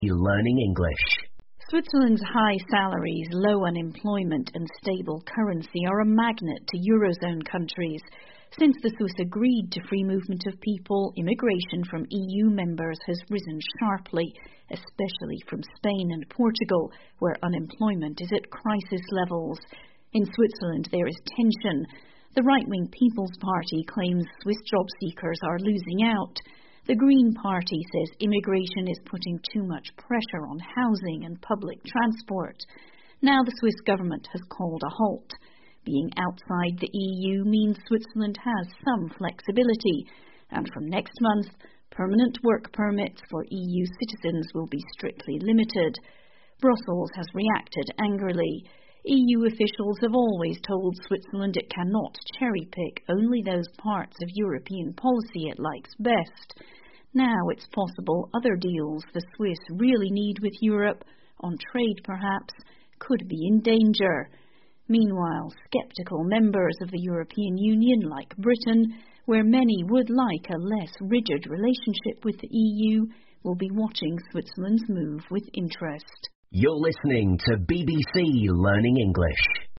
Learning English. Switzerland's high salaries, low unemployment and stable currency are a magnet to Eurozone countries. Since the Swiss agreed to free movement of people, immigration from EU members has risen sharply, especially from Spain and Portugal, where unemployment is at crisis levels. In Switzerland there is tension. The right-wing People's Party claims Swiss job seekers are losing out. The Green Party says immigration is putting too much pressure on housing and public transport. Now the Swiss government has called a halt. Being outside the EU means Switzerland has some flexibility, and from next month, permanent work permits for EU citizens will be strictly limited. Brussels has reacted angrily. EU officials have always told Switzerland it cannot cherry-pick only those parts of European policy it likes best. Now it's possible other deals the Swiss really need with Europe, on trade perhaps, could be in danger. Meanwhile, sceptical members of the European Union, like Britain, where many would like a less rigid relationship with the EU, will be watching Switzerland's move with interest. You're listening to BBC Learning English.